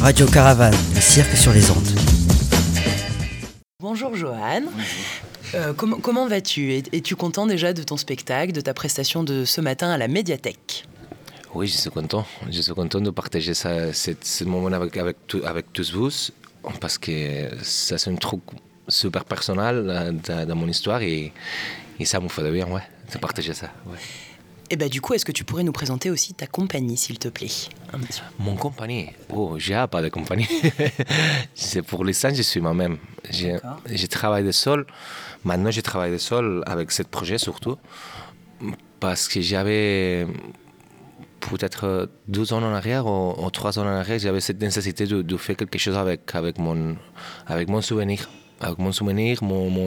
Radio Caravane, le cirque sur les ondes. Bonjour Johan. Comment vas-tu? Es-tu content déjà de ton spectacle, de ta prestation de ce matin à la médiathèque? Oui, je suis content. Je suis content de partager ce moment avec tous vous, parce que ça c'est un truc super personnel dans mon histoire et ça me fait bien, ouais, de partager ça. Ouais. Et du coup, est-ce que tu pourrais nous présenter aussi ta compagnie, s'il te plaît? Mon compagnie? Oh, j'ai pas de compagnie. C'est pour l'instant, je suis moi-même. Je travaille seul. Maintenant, je travaille seul avec ce projet surtout, parce que j'avais peut-être 12 ans en arrière ou 3 ans en arrière, j'avais cette nécessité de faire quelque chose avec mon souvenir. Avec mon souvenir,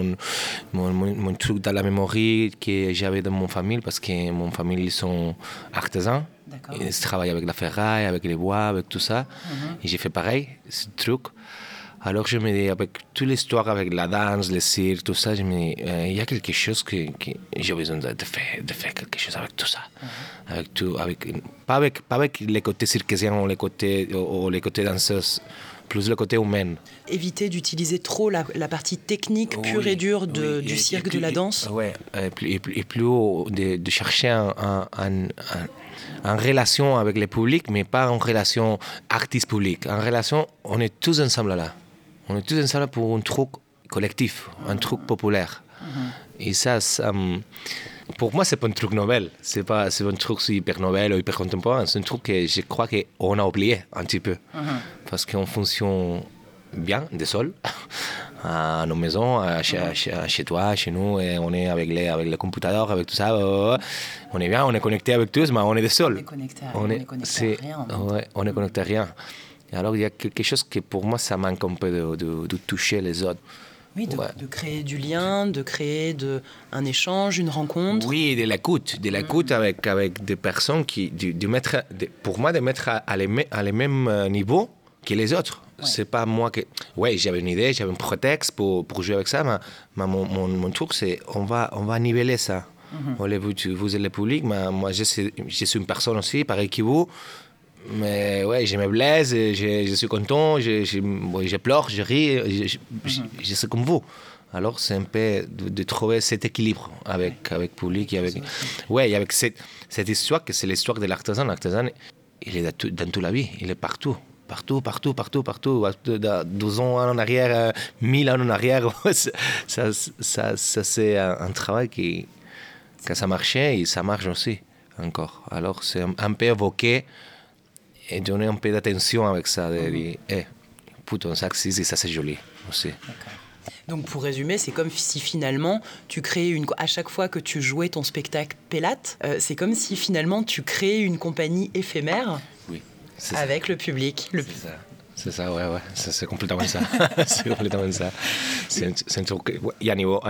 mon truc dans la mémoire que j'avais dans mon famille, parce que mon famille ils sont artisans. D'accord. Ils travaillent avec la ferraille, avec les bois, avec tout ça. Et j'ai fait pareil, ce truc. Alors je me dis, avec toute l'histoire, avec la danse, le cirque, tout ça, je me dis, il y a quelque chose que j'ai besoin de faire quelque chose avec tout ça. Avec tout, pas avec les côtés circassiens ou les côtés danseuses, plus le côté humain. Éviter d'utiliser trop la partie technique pure et dure du cirque, de la danse. Oui, et plus de chercher en relation avec le public, mais pas en relation artiste-public. En relation, on est tous ensemble là. On est tous ensemble pour un truc collectif, un truc populaire. Et ça, pour moi, c'est pas un truc novel. C'est un truc hyper novel ou hyper contemporain. C'est un truc que je crois qu'on a oublié un petit peu. Parce qu'on fonctionne bien, de seul, à nos maisons, chez toi, chez nous, et on est avec les computadors, avec tout ça. On est bien, on est connecté avec tous, mais on est de seul. On est connecté à rien. Ouais, on est connecté à rien. Et alors, il y a quelque chose que pour moi, ça manque un peu de toucher les autres. Oui, de créer du lien, de créer un échange, une rencontre. Oui, de l'écoute avec des personnes qui, pour moi, de mettre à les mêmes niveaux que les autres. Ouais. C'est pas moi que... Oui, j'avais une idée, j'avais un prétexte pour jouer avec ça, mais mon truc, c'est on va niveler ça. Vous êtes le public, mais moi, je suis une personne aussi, pareil que vous. Mais ouais, je me blesse, je suis content, je pleure, je ris, je suis comme vous. Alors c'est un peu de trouver cet équilibre avec le public et avec cette histoire que c'est l'histoire de l'artisan. L'artisan, il est dans toute la vie, il est partout. Partout. 12 ans en arrière, 1000 ans en arrière, ça c'est un travail que ça marchait et ça marche aussi encore. Alors c'est un peu évoqué et donner un peu d'attention avec ça, de dire, putain, ça existe et ça c'est joli aussi. D'accord. Donc pour résumer, c'est comme si finalement tu créais à chaque fois que tu jouais ton spectacle Pélate, c'est comme si finalement tu créais une compagnie éphémère avec le public. C'est ça, ouais, c'est complètement ça. C'est complètement ça. C'est un truc, et à niveau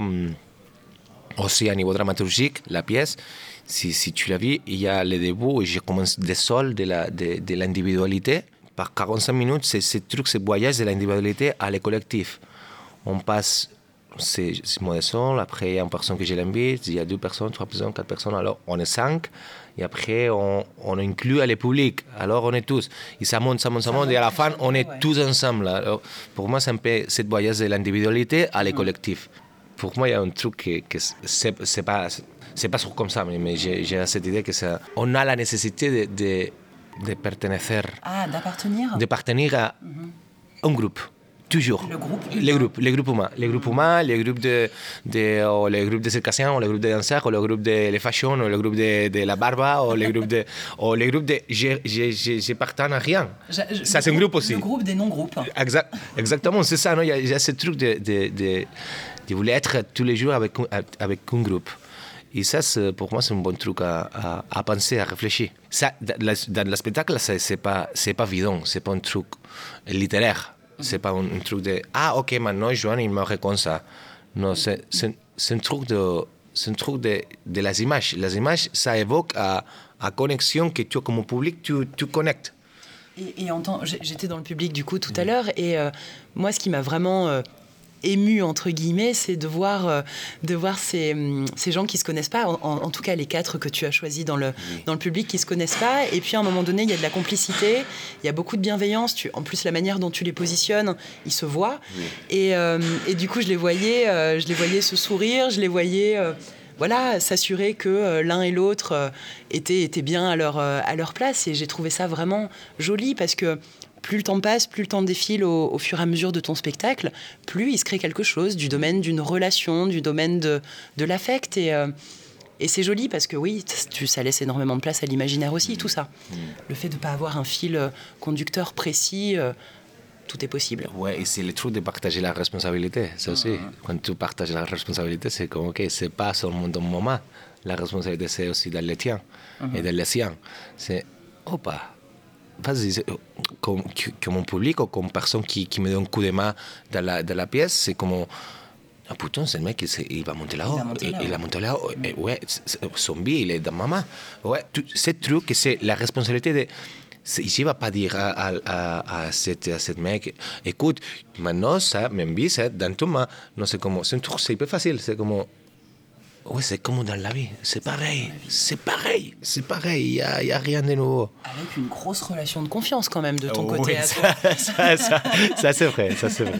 aussi à niveau dramaturgique, la pièce, si tu l'as vu, il y a le début où je commence des sols de l'individualité. Par 45 minutes, c'est ce truc, ce voyage de l'individualité à le collectif. On passe, c'est moi de sol, après il y a une personne que je l'invite, il y a 2 personnes, 3 personnes, 4 personnes, alors on est 5, et après on inclut le public, alors on est tous. Et ça monte, et à la fin, on est tous ensemble. Alors, pour moi, c'est un peu ce voyage de l'individualité à le collectif. Pour moi, il y a un truc que c'est pas sûr comme ça, mais j'ai cette idée que on a la nécessité de pertencer. Ah, d'appartenir. D'appartenir à un groupe, toujours. Les groupes humains, les groupes de circassiens, ou les groupes de danseurs, ou le groupe de fashion, ou le groupe de la barba, ou les groupes de, j'appartiens à rien. Ça c'est un groupe aussi. Le groupe des non-groupes. Exactement, c'est ça. Non, il y a ce truc de vouloir être tous les jours avec un groupe. Et ça, pour moi, c'est un bon truc à penser, à réfléchir. Ça, dans le spectacle, c'est pas évident, c'est pas un truc littéraire. C'est pas un truc de « Ah, ok, maintenant, Johan, il me raconte ça ». Non, c'est un truc de les images. Les images, ça évoque à connexion que tu, comme public, tu connectes. Et j'étais dans le public, du coup, tout à l'heure, et moi, ce qui m'a vraiment ému entre guillemets, c'est de voir ces gens qui se connaissent pas, en tout cas les 4 que tu as choisis dans le public qui se connaissent pas, et puis à un moment donné il y a de la complicité, il y a beaucoup de bienveillance, en plus la manière dont tu les positionnes, ils se voient, et du coup je les voyais se sourire, je les voyais s'assurer que l'un et l'autre étaient bien à leur place, et j'ai trouvé ça vraiment joli, parce que plus le temps passe, plus le temps défile au fur et à mesure de ton spectacle, plus il se crée quelque chose du domaine d'une relation, du domaine de l'affect. Et c'est joli parce que oui, ça laisse énormément de place à l'imaginaire aussi, tout ça. Le fait de ne pas avoir un fil conducteur précis, tout est possible. Ouais, et c'est le truc de partager la responsabilité, ça aussi. Quand tu partages la responsabilité, c'est comme, ok, c'est pas seulement dans mon moment, la responsabilité c'est aussi dans le tien et dans le sien. C'est, vas-y, comme mon public ou comme personne qui me donne un coup de main dans la pièce, c'est comme, ah putain, c'est le mec, il va monter là-haut. Il va monter là-haut. Ouais, son billet, il est dans ma main. Ouais, c'est truc que c'est la responsabilité de... Je ne vais pas dire à cette mec, écoute, maintenant, ça, même vie, c'est dans ton main. Non, c'est comme, c'est un truc, c'est hyper facile. C'est comme... Oui, c'est comme dans la vie, c'est pareil, il y a rien de nouveau. Avec une grosse relation de confiance quand même de ton côté. Ça c'est vrai.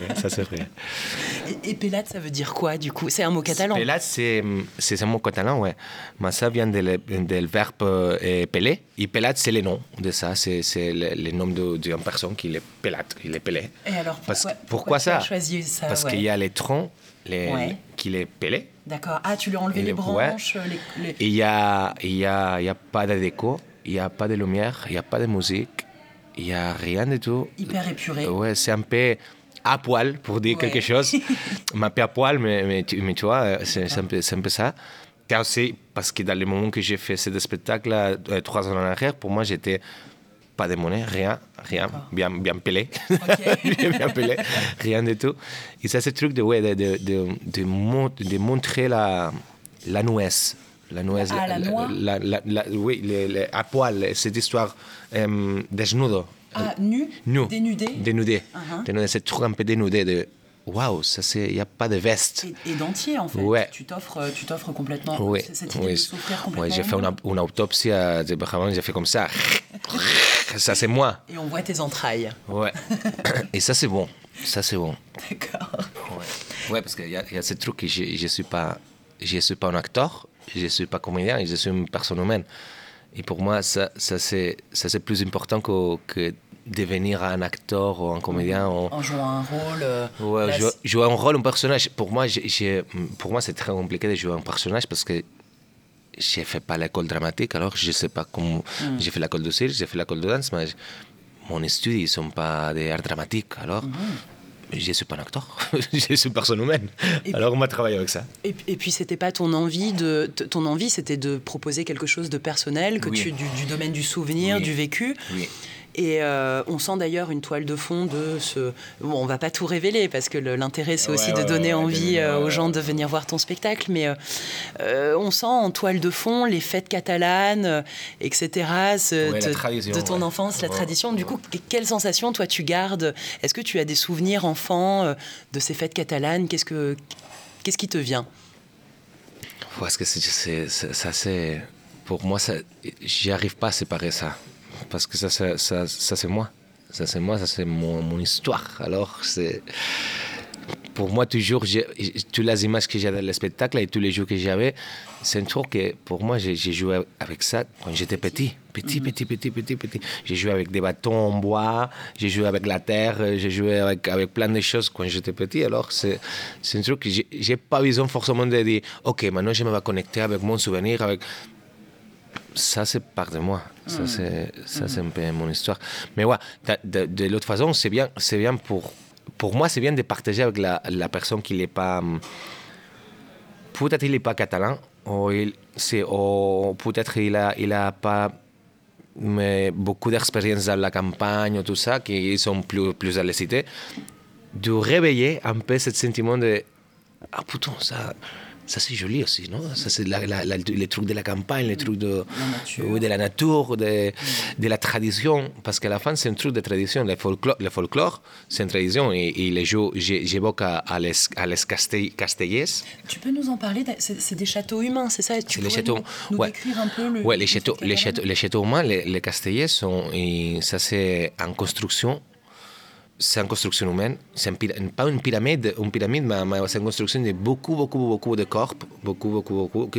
Et pelade, ça veut dire quoi du coup? C'est un mot catalan? Pelade, c'est un mot catalan, ouais. Mais ça vient du verbe peler, et pelade, c'est le nom de ça, c'est le nom d'une personne qui est pelade, il est pelé. Et alors pourquoi ça? Tu as choisi ça? Parce qu'il y a les troncs qui les pelé. D'accord. Ah, tu lui as enlevé les branches. Ouais. Il y a pas de déco, il y a pas de lumière, il y a pas de musique, il y a rien du tout. Hyper épuré. Ouais, c'est un peu à poil pour dire quelque chose. Un peu à poil, mais tu vois, c'est un peu ça. Et aussi parce que dans le moment que j'ai fait ce spectacle 3 ans en arrière, pour moi j'étais pas de monnaie, rien, bien pelé, okay. bien pelé, rien du tout. Et ça, c'est le truc de montrer la nuez. La nuez, la noix. Oui, à poil, cette histoire desnudo. Ah, nu? Dénudé. Dénudé, c'est trop un peu dénudé de... Waouh, il n'y a pas de veste. Et d'entier, en fait. Ouais. Tu t'offres complètement. Oui. Cette idée de s'offrir complètement. Ouais, j'ai fait une autopsie, vraiment, j'ai fait comme ça. Ça, c'est moi. Et on voit tes entrailles. Ouais. Et ça, c'est bon. D'accord. Ouais, parce qu'il y a ce truc que je ne suis pas un acteur, je ne suis pas comédien, je suis une personne humaine. Et pour moi, ça c'est plus important que devenir un acteur ou un comédien. En jouant un rôle. Jouer un rôle, un personnage. Pour moi, c'est très compliqué de jouer un personnage parce que je ne fais pas l'école dramatique, alors je ne sais pas comment... J'ai fait l'école de cirque, j'ai fait l'école de danse, mais mon études ne sont pas d'art dramatique, alors... Je ne suis pas un acteur, je suis une personne humaine. Alors on m'a travaillé avec ça. Et puis c'était pas ton envie c'était de proposer quelque chose de personnel, du domaine du souvenir, du vécu. Oui. Et on sent d'ailleurs une toile de fond de ce... Bon, on va pas tout révéler parce que l'intérêt c'est aussi de donner envie aux gens de venir voir ton spectacle, mais on sent en toile de fond les fêtes catalanes, etc. De ton enfance, la tradition. Du coup, quelle sensation toi tu gardes? Est-ce que tu as des souvenirs enfants de ces fêtes catalanes? Qu'est-ce qui te vient? Parce que ça c'est... Pour moi, j'y arrive pas à séparer ça. Parce que ça c'est moi. Ça c'est mon histoire. Alors, pour moi, toujours, toutes les images que j'ai dans le spectacle et tous les jeux que j'avais, c'est un truc que, pour moi, j'ai joué avec ça quand j'étais petit. Petit. J'ai joué avec des bâtons en bois, j'ai joué avec la terre, j'ai joué avec plein de choses quand j'étais petit. Alors, c'est un truc que j'ai pas besoin forcément de dire, OK, maintenant je me vais connecter avec mon souvenir, avec... Ça, c'est part de moi. Ça, c'est un peu mon histoire. Mais ouais, de l'autre façon, c'est bien pour moi, c'est bien de partager avec la personne qui n'est pas... Peut-être il n'est pas catalan, ou peut-être il a pas beaucoup d'expérience dans la campagne, tout ça, qui sont plus à la cité. De réveiller un peu ce sentiment de... Ah putain, ça... Ça, c'est joli aussi, non? Ça, c'est les trucs de la campagne, les trucs de la nature, de la tradition. Parce qu'à la fin, c'est un truc de tradition. Le folklore, c'est une tradition. Et j'évoque à les Castellers. Tu peux nous en parler? C'est des châteaux humains, c'est ça? Tu pourrais nous décrire un peu les châteaux humains, les Castellers, ça, c'est en construction. C'est une construction humaine, c'est pas une pyramide, mais c'est une construction de beaucoup de corps, beaucoup.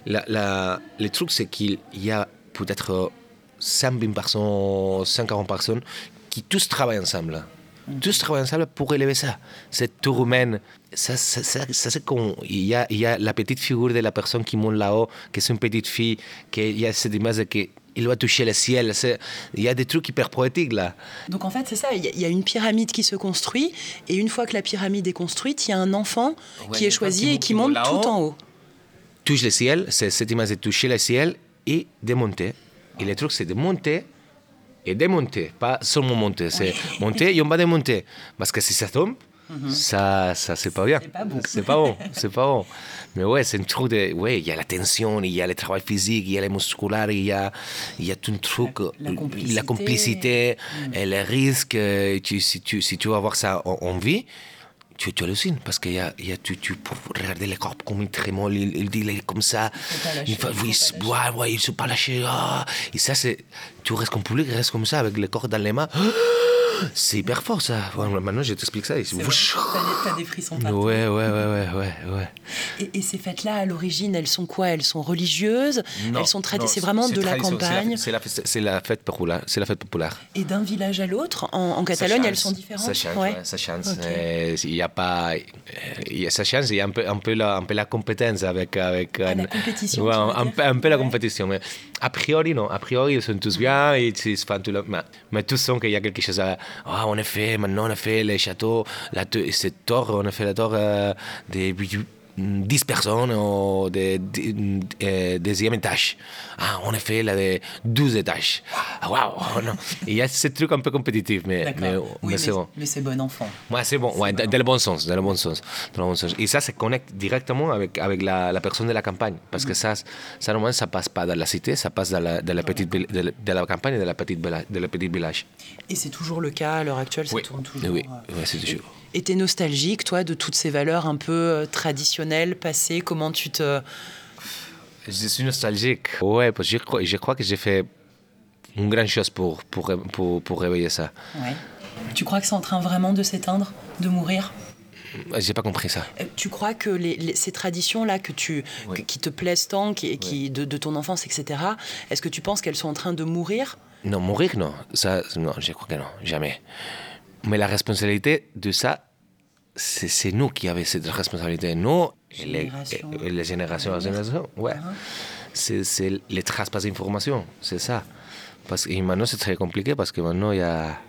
Le truc, c'est qu'il y a peut-être 120 personnes, 140 personnes qui tous travaillent ensemble. Tous travaillent ensemble pour élever ça. Cette tour humaine, ça c'est comme... Il y a la petite figure de la personne qui monte là-haut, qui est une petite fille, qu'il y a cette image que il doit toucher le ciel. Il y a des trucs hyper poétiques là. Donc en fait, c'est ça, il y a une pyramide qui se construit, et une fois que la pyramide est construite, il y a un enfant qui est choisi et qui monte tout en haut. Touche le ciel, c'est cette image de toucher le ciel et de monter. Et le truc, c'est de monter et démonter, pas seulement monter. C'est monter et on va démonter. Parce que si ça tombe, ça c'est pas bien. C'est pas bon. Mais ouais, c'est un truc de... Ouais, il y a la tension, il y a le travail physique, il y a le musculaire, il y a tout un truc... La complicité et le risque. Si tu vas voir ça en vie, tu hallucines. Parce qu'il y a tu peux regarder les corps comme il trémole, il est comme ça. Il ne se pas lâcher. Et ça, c'est... Tu restes comme public, reste comme ça, avec le corps dans les mains. C'est hyper fort, ça. Maintenant, je t'explique ça. T'as des frissons partout. Ouais. Et ces fêtes-là, à l'origine, elles sont quoi? Elles sont religieuses? Non, elles sont c'est vraiment de la campagne? C'est la fête populaire. Et d'un village à l'autre, en Catalogne, elles sont différentes? Ça change. Okay. Il y a pas... Ça change, il y a un peu la compétence avec la compétition. Ouais, un peu la compétition. Mais a priori, non. A priori, ils sont tous bien. Mais tous sentent qu'il y a quelque chose à... en effet, maintenant on a fait les châteaux, cette tour, on a fait la tour de 10 personnes au deuxième étage. On a fait la de 12 étages. Waouh! Il y a ce truc un peu compétitif, mais c'est bon. Mais c'est bon enfant. Ouais, c'est bon, dans le bon sens. Et ça se connecte directement avec la personne de la campagne. Parce que ça, normalement, ça passe pas dans la cité, ça passe dans la petite de la campagne et de la petite village. Et c'est toujours le cas à l'heure actuelle, ça tourne toujours. Oui, c'est toujours. Et t'es nostalgique, toi, de toutes ces valeurs un peu traditionnelles, passées? Comment tu te... Je suis nostalgique. Ouais, parce que je crois que j'ai fait une grande chose pour réveiller ça. Ouais. Tu crois que c'est en train vraiment de s'éteindre, de mourir? J'ai pas compris ça. Tu crois que ces traditions-là qui te plaisent tant, de ton enfance, etc., est-ce que tu penses qu'elles sont en train de mourir? Non, mourir, non. Ça, non, je crois que non, jamais. Mais la responsabilité de ça, c'est nous qui avons cette responsabilité. Nous, les générations, ouais. C'est les traces d'information, c'est ça. Parce que maintenant, c'est très compliqué parce que maintenant, il y a...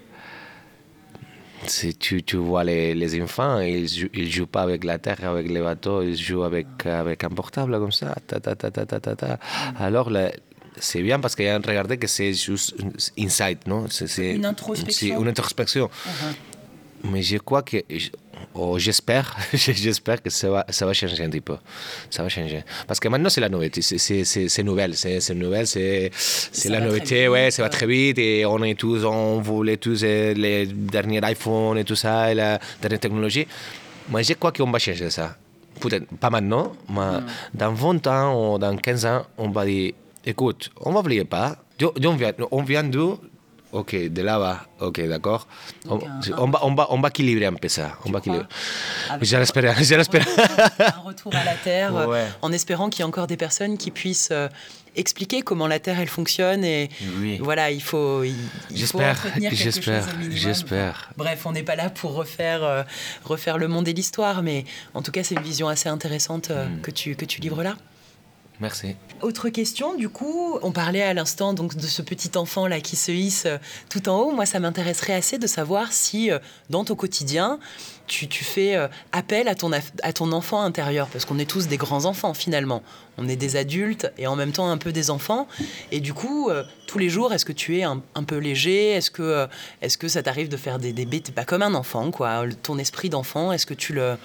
Tu vois les enfants, ils jouent pas avec la terre, avec les bateaux, ils jouent avec un portable comme ça. Alors, c'est bien parce qu'il y a un regardé que c'est juste insight, non? C'est une introspection. C'est une introspection. Mais je crois que, j'espère que ça va changer un petit peu. Ça va changer. Parce que maintenant, c'est la nouveauté. C'est nouvelle. C'est nouvelle. C'est la nouveauté. Ouais, ça va très vite. Et on voulait tous les derniers iPhones et tout ça, et la dernière technologie. Mais je crois qu'on va changer ça. Peut-être pas maintenant, mais dans 20 ans ou dans 15 ans, on va dire, écoute, on va oublier pas. On vient d'où? Ok, de là-bas. Ok, d'accord. On va équilibrer un peu ça. J'espère. Un retour à la terre, en espérant qu'il y ait encore des personnes qui puissent expliquer comment la terre elle fonctionne et voilà, il faut entretenir quelque chose au minimum. J'espère. Bref, on n'est pas là pour refaire le monde et l'histoire, mais en tout cas, c'est une vision assez intéressante que tu livres là. Merci. Autre question, du coup, on parlait à l'instant donc de ce petit enfant là qui se hisse tout en haut. Moi, ça m'intéresserait assez de savoir si dans ton quotidien, tu fais appel à ton enfant intérieur, parce qu'on est tous des grands enfants finalement. On est des adultes et en même temps un peu des enfants. Et du coup, tous les jours, est-ce que tu es un peu léger? Est-ce que ça t'arrive de faire des bêtises, pas comme un enfant, quoi? Ton esprit d'enfant, est-ce que tu le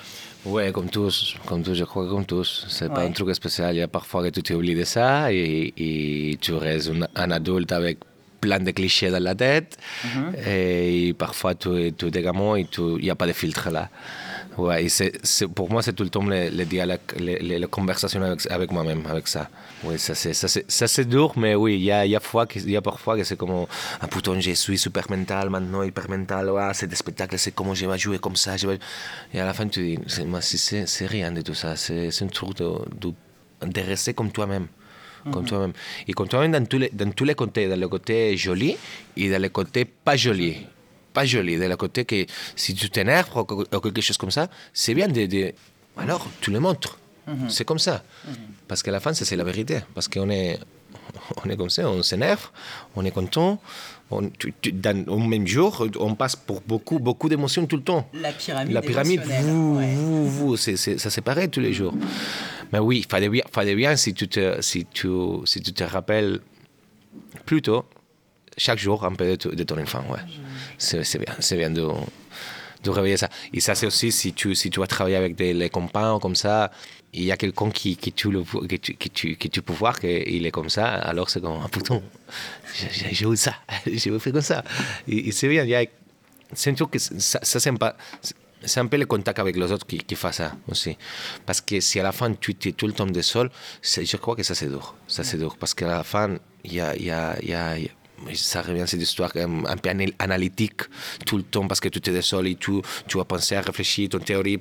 Ouais, comme tous, je crois que comme tous. C'est pas un truc spécial. Il y a parfois que tu t'oublies de ça et tu restes un adulte avec plein de clichés dans la tête. Et parfois, tu es gamin et il n'y a pas de filtre là. Ouais, pour moi, c'est tout le temps le dialogue, les conversations avec moi-même, avec ça. Oui, ça c'est dur, mais oui, il y a parfois que c'est comme ah putain, je suis super mental maintenant, hyper mental, ouais, c'est des spectacles, c'est comment je vais jouer comme ça. Et à la fin, tu dis, c'est rien de tout ça, c'est un truc de rester comme toi-même. Comme toi-même. Et comme toi-même dans tous les côtés, dans le côté joli et dans le côté pas joli. Pas joli, de la côté que si tu t'énerves ou quelque chose comme ça, c'est bien alors, tu le montres. C'est comme ça. Parce qu'à la fin, c'est la vérité. Parce qu'on est comme ça, on s'énerve, on est content. Dans un même jour, on passe pour beaucoup d'émotions tout le temps. La pyramide ça c'est pareil tous les jours. Mais oui, il fallait bien si tu te rappelles plutôt chaque jour un peu de ton enfant. Ouais. C'est bien de réveiller ça. Et ça, c'est aussi si tu vas travailler avec les compagnons comme ça, il y a quelqu'un que tu peux voir qu'il est comme ça, alors c'est comme, ah putain, j'ai eu ça, j'ai fait comme ça. Et c'est bien, c'est un truc que ça c'est un peu le contact avec les autres qui fait ça aussi. Parce que si à la fin tu es tout le temps de seul, je crois que ça c'est dur. Ça c'est dur. Parce qu'à la fin, ça revient cette histoire un peu analytique tout le temps parce que tu es seul et tu vas penser à réfléchir ton théorie,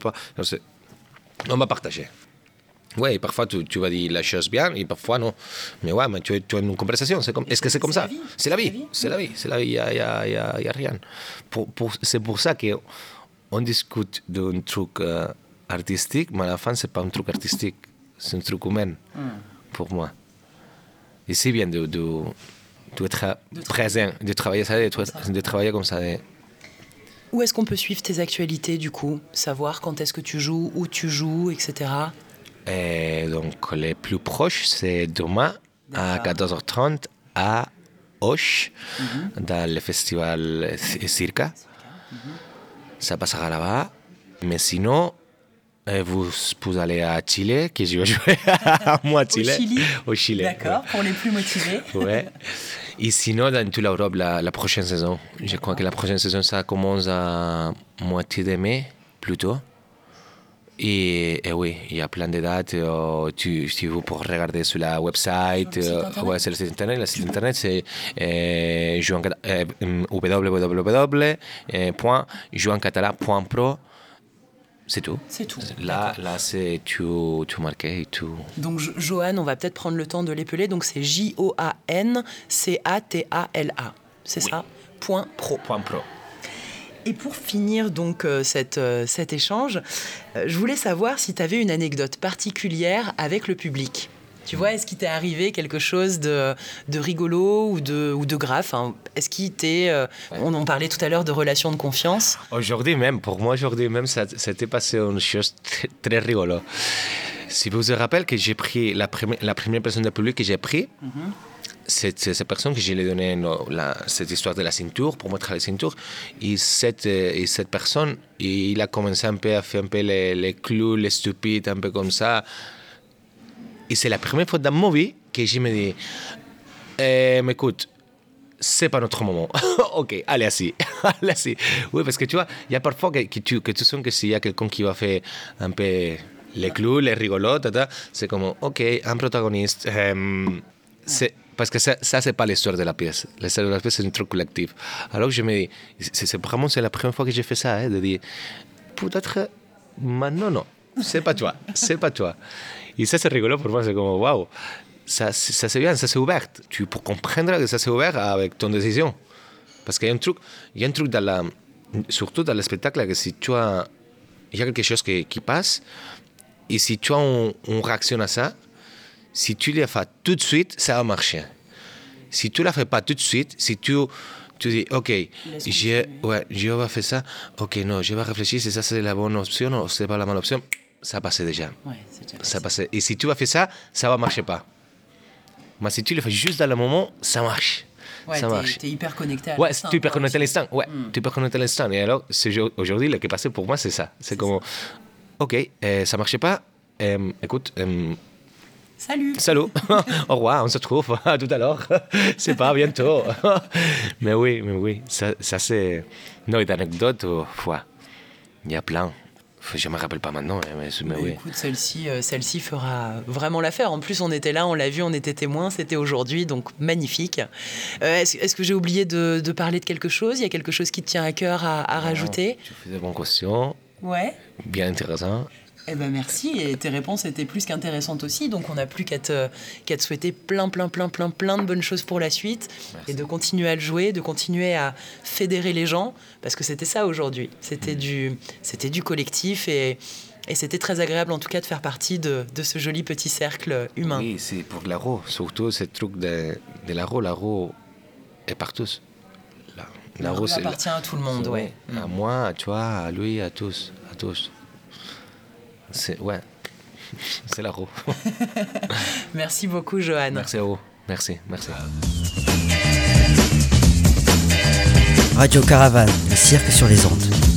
on va partager. Oui, parfois tu vas dire la chose bien et parfois non. Mais ouais, mais tu as une conversation. Est-ce que c'est comme ça? C'est la vie. Il n'y a rien. C'est pour ça qu'on discute d'un truc artistique, mais à la fin, ce n'est pas un truc artistique. C'est un truc humain pour moi. Et c'est bien d'être présent, de travailler ça, de travailler comme ça. Où est-ce qu'on peut suivre tes actualités, du coup? Savoir quand est-ce que tu joues, où tu joues, etc. Et donc, les plus proches, c'est demain à 14h30 à Auch, dans le festival Circa. Ça passera là-bas. Mais sinon, vous allez à Chile, que je vais jouer à moi à Chile. Au Chili. D'accord, pour les plus motivés. Ouais. Et sinon, dans toute l'Europe, la prochaine saison. Je crois que la prochaine saison, ça commence à moitié de mai, plutôt. Et oui, il y a plein de dates. Si vous pouvez regarder sur la website. C'est le site internet. Le site internet, c'est www.jouencatalà.pro. C'est tout. Là c'est tout marqué et tout. Donc, Johan, on va peut-être prendre le temps de l'épeler. Donc, c'est JOANCATALA. C'est ça? .pro. Et pour finir donc cet échange, je voulais savoir si tu avais une anecdote particulière avec le public. Tu vois, est-ce qu'il t'est arrivé quelque chose de rigolo ou de grave, hein? Est-ce qu'il t'est... on en parlait tout à l'heure de relations de confiance. Pour moi, ça s'était passé une chose très rigolo. Si vous vous rappelez que j'ai pris la première personne du public que j'ai pris, cette personne que je lui ai donné cette histoire de la ceinture, pour montrer la ceinture, et cette personne, il a commencé un peu à faire un peu les clous, les stupides, un peu comme ça. Et c'est la première fois dans ma vie que je me dis, mais écoute, c'est pas notre moment. Ok, allez assis. Oui, parce que tu vois, il y a parfois que tu sens que s'il y a quelqu'un qui va faire un peu les clous, les rigolos, c'est comme, ok, un protagoniste. Parce que ça c'est pas l'histoire de la pièce. L'histoire de la pièce, c'est un truc collectif. Alors je me dis, c'est la première fois que j'ai fait ça, de dire, peut-être, non, c'est pas toi. Et ça, c'est rigolo pour moi, c'est comme, waouh, ça c'est bien, ça c'est ouvert. Tu peux comprendre que ça c'est ouvert avec ton décision. Parce qu'il y a un truc surtout dans le spectacle, que si tu as, il y a quelque chose qui passe, et si tu as une réaction à ça, si tu le fais tout de suite, ça va marcher. Si tu ne la fais pas tout de suite, si tu dis, ok, je vais faire ça, ok, non, je vais réfléchir si ça c'est la bonne option ou c'est pas la bonne option, ça passe déjà. Ouais, c'est déjà ça passe. Et si tu vas faire ça, ça va marcher pas. Mais si tu le fais juste dans le moment, ça marche. Ouais, ça marche. T'es hyper connecté à l'instant. Ouais, tu es hyper connecté à l'instant. Ouais, tu es hyper connecté à l'instant. Et alors, aujourd'hui, ce qui est passé pour moi, c'est ça. C'est comme, Ok, ça marchait pas. Écoute, salut. Au revoir, on se trouve à tout à l'heure. C'est pas bientôt. mais oui, ça c'est... Non, d'anecdotes, il y a plein. Je me rappelle pas maintenant, mais oui. Écoute, celle-ci fera vraiment l'affaire. En plus, on était là, on l'a vu, on était témoins, c'était aujourd'hui, donc magnifique. Est-ce que j'ai oublié de parler de quelque chose? Il y a quelque chose qui te tient à cœur à rajouter? Tu fais des bonnes questions. Ouais. Bien intéressant. Eh ben merci, et tes réponses étaient plus qu'intéressantes aussi, donc on n'a plus qu'à te souhaiter plein de bonnes choses pour la suite. Merci. Et de continuer à le jouer, de continuer à fédérer les gens, parce que c'était ça aujourd'hui, c'était du collectif, et c'était très agréable en tout cas de faire partie de ce joli petit cercle humain. Oui, c'est pour l'aro, surtout ce truc de l'aro est partout. L'aro appartient à tout le monde, ouais. À moi, tu vois, à lui, à tous. C'est l'aro. Merci beaucoup, Johan. Merci à vous. Merci. Radio Caravane, le cirque sur les ondes.